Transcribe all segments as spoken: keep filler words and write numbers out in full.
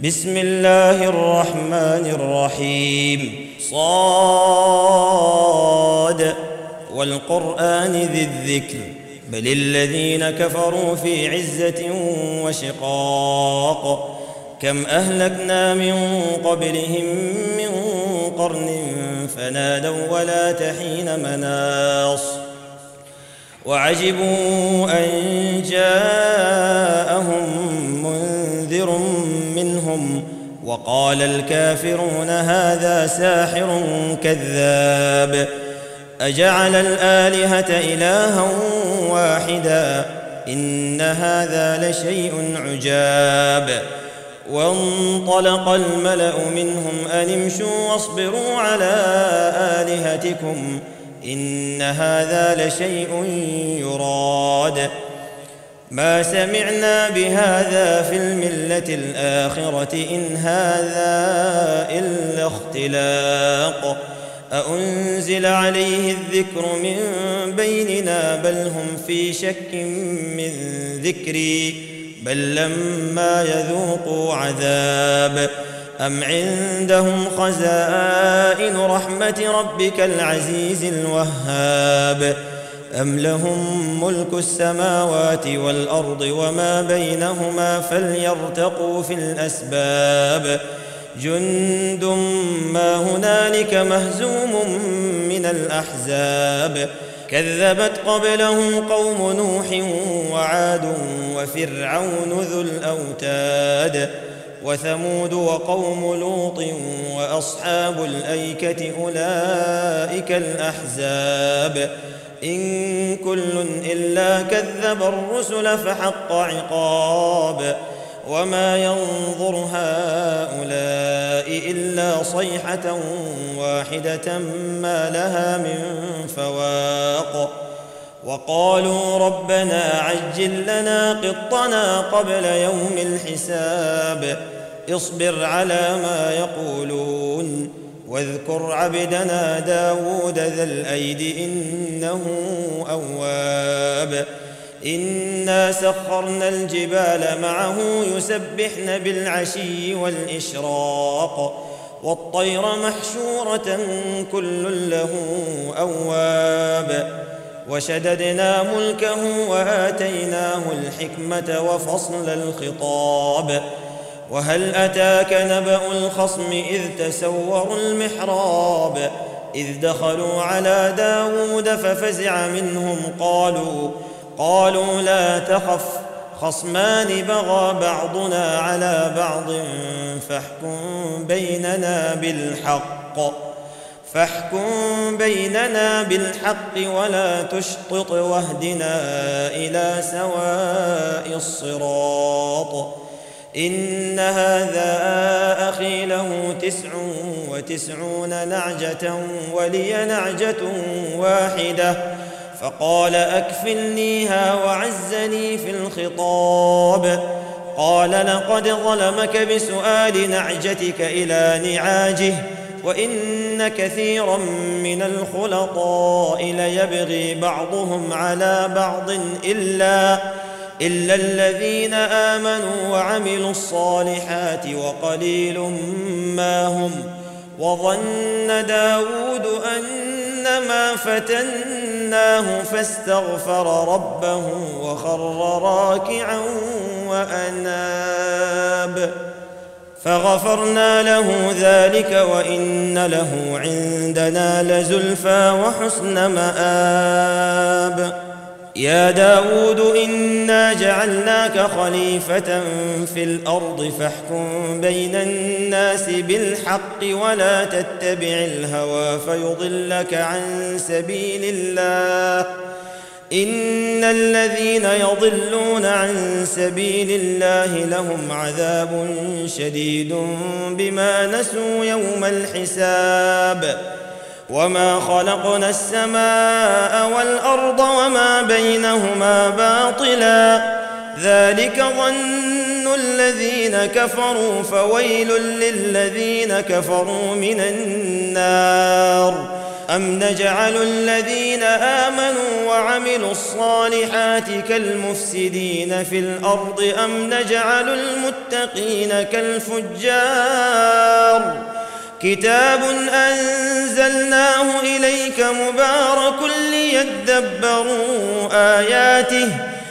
بسم الله الرحمن الرحيم. صاد والقرآن ذي الذكر بل الذين كفروا في عزة وشقاق كم أهلكنا من قبلهم من قرن فنادوا ولا تحين مناص وعجبوا أن جاءهم منذر منهم وقال الكافرون هذا ساحر كذاب أجعل الآلهة إلها واحدا إن هذا لشيء عجاب. وانطلق الملأ منهم أن امشوا واصبروا على آلهتكم إن هذا لشيء يراد ما سمعنا بهذا في الملة الآخرة إن هذا إلا اختلاق أأنزل عليه الذكر من بيننا بل هم في شك من ذكري بل لما يذوقوا عذاب أم عندهم خزائن رحمة ربك العزيز الوهاب أم لهم ملك السماوات والأرض وما بينهما فليرتقوا في الأسباب جند ما هنالك مهزوم من الأحزاب كذبت قبلهم قوم نوح وعاد وفرعون ذو الأوتاد وثمود وقوم لوط وأصحاب الأيكة أولئك الأحزاب إن كل إلا كذب الرسل فحق عقاب وما ينظر هؤلاء إلا صيحة واحدة ما لها من فواق وقالوا ربنا عجل لنا قطنا قبل يوم الحساب اصبر على ما يقولون واذكر عبدنا داود ذا الأيد إنه أواب إنا سخرنا الجبال معه يسبحن بالعشي والإشراق والطير محشورة كل له أواب وشددنا ملكه وآتيناه الحكمة وفصل الخطاب وهل أتاك نبأ الخصم إذ تسوروا المحراب إذ دخلوا على داود ففزع منهم قالوا قالوا لا تخف خصمان بغى بعضنا على بعض فاحكم بيننا بالحق فاحكم بيننا بالحق ولا تشطط واهدنا إلى سواء الصراط إن هذا أخي له تسع وتسعون نعجة ولي نعجة واحدة فقال أكفلنيها وعزني في الخطاب قال لقد ظلمك بسؤال نعجتك إلى نعاجه وإن كثيرا من الخلطاء ليبغي بعضهم على بعض إلا إلا الذين آمنوا وعملوا الصالحات وقليل ما هم وظن داود أنما فتناه فاستغفر ربه وخر راكعا وأناب فغفرنا له ذلك وإن له عندنا لزلفى وحسن مآب يا داود إنا جعلناك خليفة في الأرض فاحكم بين الناس بالحق ولا تتبع الهوى فيضلك عن سبيل الله إن الذين يضلون عن سبيل الله لهم عذاب شديد بما نسوا يوم الحساب وما خلقنا السماء والأرض وما بينهما باطلا ذلك ظن الذين كفروا فويل للذين كفروا من النار أم نجعل الذين آمنوا وعملوا الصالحات كالمفسدين في الأرض أم نجعل المتقين كالفجار كتاب أنزلناه إليك مبارك ليدبروا آياته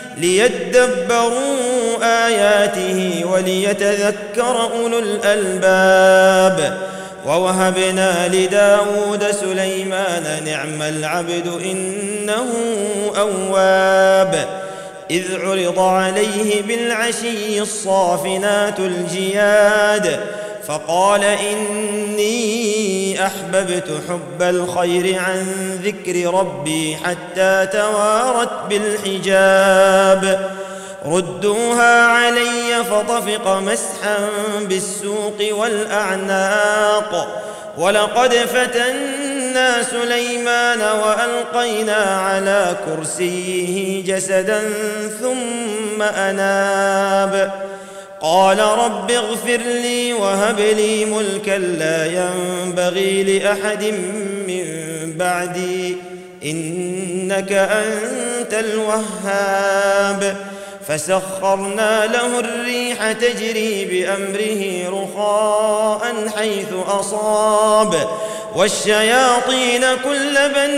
ليدبروا آياته وليتذكر أولو الألباب ووهبنا لداود سليمان نعم العبد إنه أواب إذ عرض عليه بالعشي الصافنات الجياد فقال إني أحببت حب الخير عن ذكر ربي حتى توارت بالحجاب ردوها علي فطفق مسحا بالسوق والأعناق ولقد فتنا سليمان وألقينا على كرسيه جسدا ثم أناب قال رب اغفر لي وهب لي ملكا لا ينبغي لأحد من بعدي إنك أنت الوهاب فسخرنا له الريح تجري بأمره رخاء حيث أصاب والشياطين كل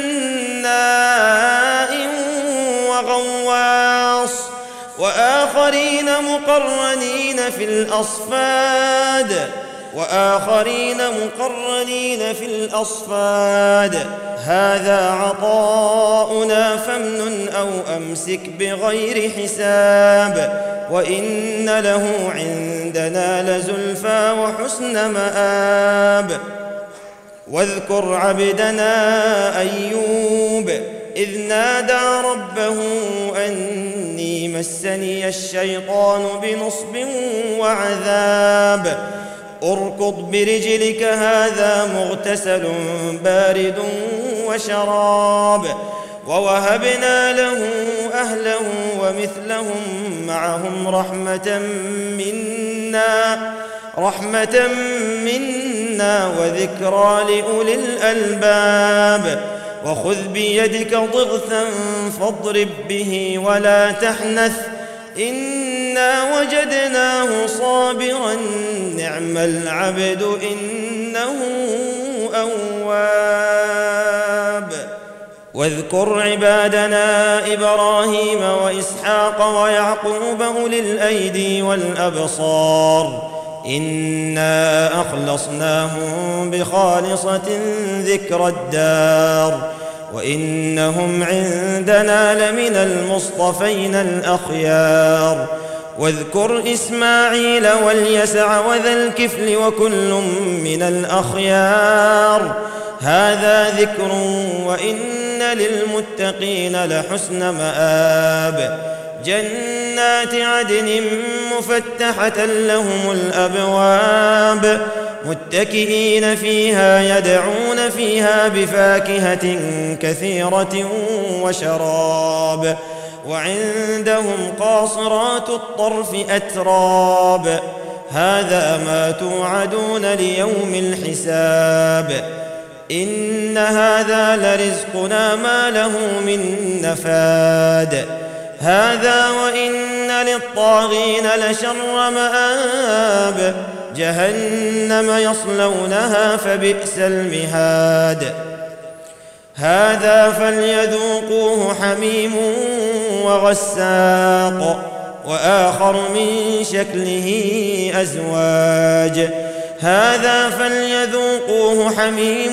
بناء وغواص وآخرين مقرنين في الأصفاد وآخرين مقرنين في الأصفاد هذا عطاؤنا فامنن أو أمسك بغير حساب وإن له عندنا لزلفى وحسن مآب واذكر عبدنا أيوب إذ نادى ربه أني مسني الشيطان بنصب وعذاب اركض برجلك هذا مغتسل بارد وشراب ووهبنا له أهله ومثلهم معهم رحمة منا رحمة منا وذكرى لأولي الألباب وخذ بيدك ضغثا فاضرب به ولا تحنث إنا وجدناه صابرا نعم العبد إنه أواب واذكر عبادنا إبراهيم وإسحاق ويعقوب أولي الأيدي والأبصار إنا أخلصناهم بخالصة ذكر الدار وإنهم عندنا لمن المصطفين الأخيار واذكر إسماعيل واليسع وذا الكفل وكل من الأخيار هذا ذكر وإن للمتقين لحسن مآب جنات عدن مفتحة لهم الأبواب متكئين فيها يدعون فيها بفاكهة كثيرة وشراب وعندهم قاصرات الطرف أتراب هذا ما توعدون ليوم الحساب إن هذا لرزقنا ما له من نفاد هذا وإن للطاغين لشر مآب جهنم يصلونها فبئس المهاد هذا فليذوقوه حميم وغساق وآخر من شكله أزواج هذا فليذوقوه حميم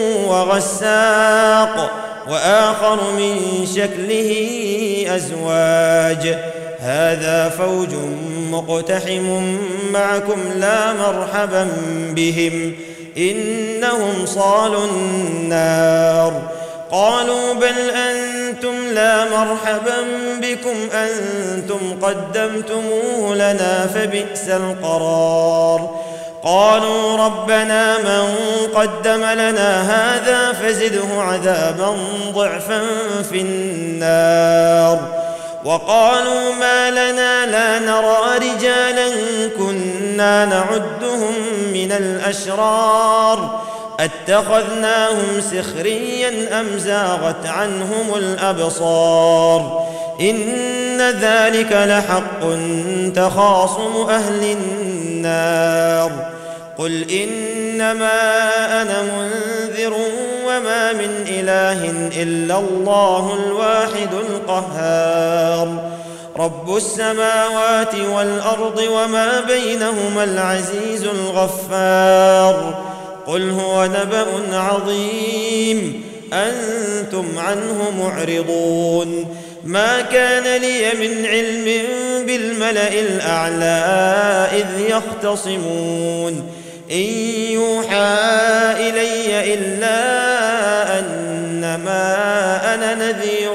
وغساق وآخر من شكله أزواج هذا فوج مقتحم معكم لا مرحبا بهم إنهم صالوا النار قالوا بل أنتم لا مرحبا بكم أنتم قدمتموه لنا فبئس القرار قالوا ربنا من قدم لنا هذا فزده عذابا ضعفا في النار وقالوا ما لنا لا نرى رجالا كنا نعدهم من الأشرار أتخذناهم سخريا أم زاغت عنهم الأبصار إن ذلك لحق تخاصم أهل النار قل إنما أنا منذر وما من إله إلا الله الواحد القهار رب السماوات والأرض وما بينهما العزيز الغفار قل هو نبأ عظيم أنتم عنه معرضون ما كان لي من علم بالملأ الأعلى إذ يختصمون إن يوحى إلي إلا أنما أنا نذير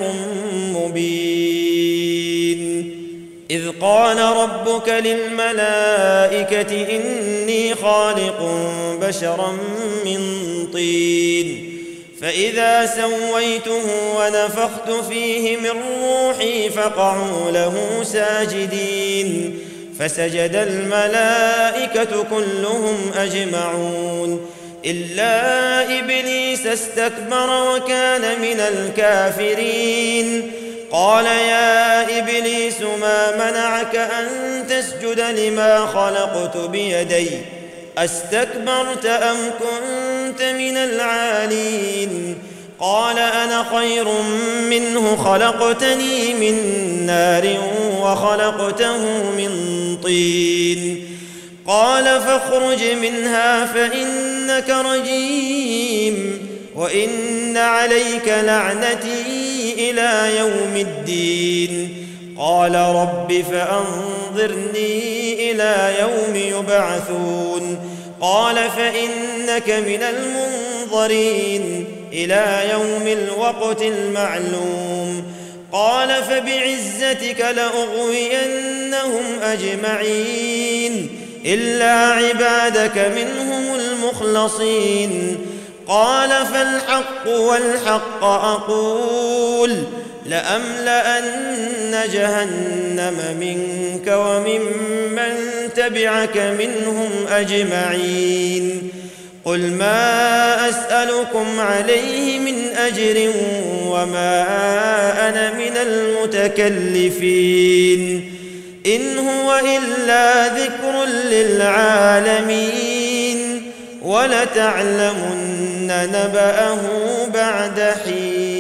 مبين إذ قال ربك للملائكة إني خالق بشرا من طين فإذا سويته ونفخت فيه من روحي فقعوا له ساجدين فسجد الملائكة كلهم أجمعون إلا إبليس استكبر وكان من الكافرين قال يا إبليس ما منعك أن تسجد لما خلقت بيدي أستكبرت أم كنت من العالين قال أنا خير منه خلقتني من نار وخلقته من طين قال فاخرج منها فإنك رجيم وإن عليك لعنتي إلى يوم الدين قال رب فأنظرني إلى يوم يبعثون قال فإنك من المنظرين إلى يوم الوقت المعلوم قال فبعزتك لأغوينهم أجمعين إلا عبادك منهم المخلصين قال فالحق والحق أقول لأملأن جهنم منك وممن تبعك منهم أجمعين قل ما أسألكم عليه من أجر وما أنا من المتكلفين إن هو إلا ذكر للعالمين ولتعلمن نبأه بعد حين